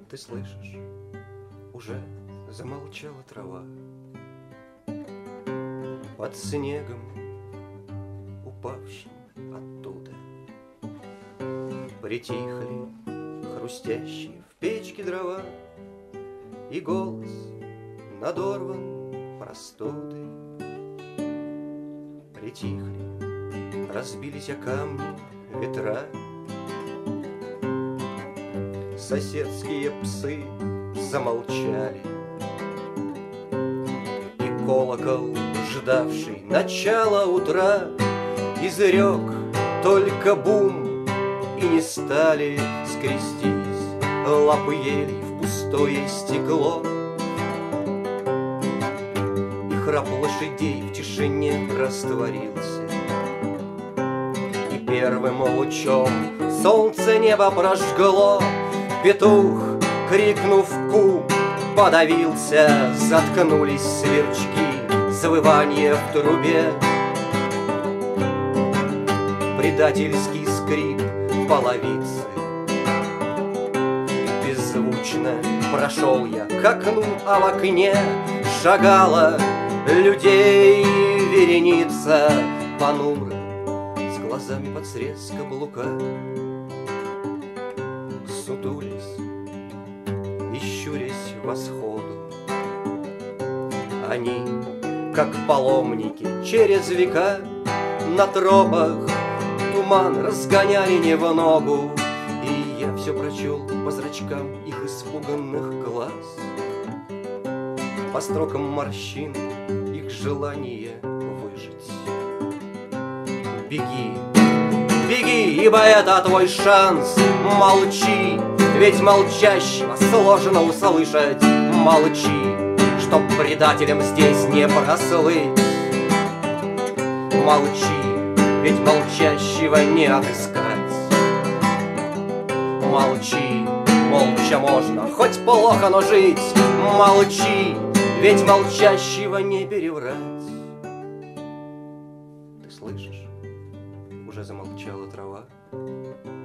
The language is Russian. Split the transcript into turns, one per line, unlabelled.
Ты слышишь, уже замолчала трава. Под снегом, упавшим оттуда, притихли хрустящие в печке дрова, и голос надорван простудой. Притихли, разбились о камни ветра. Соседские псы замолчали, и колокол, ждавший начала утра, изрек только бум, и не стали скрестись лапы елей в пустое стекло. И храп лошадей в тишине растворился, и первым лучом солнце небо прожгло. Петух, крикнув ку, подавился, заткнулись сверчки, завывание в трубе. Предательский скрип половицы. Беззвучно прошел я к окну, а в окне шагала людей вереница, понуро, с глазами под срез каблука. Сутулись и щурясь восходу, они, как паломники через века, на тропах туман разгоняли не в ногу, и я все прочел по зрачкам их испуганных глаз, по строкам морщин их желание выжить. Беги, беги, ибо это твой шанс. Молчи, ведь молчащего сложно услышать. Молчи, чтоб предателям здесь не прослыть. Молчи, ведь молчащего не отыскать. Молчи, молча можно, хоть плохо, но жить. Молчи, ведь молчащего не переврать. Ты слышишь? Уже замолчала трава.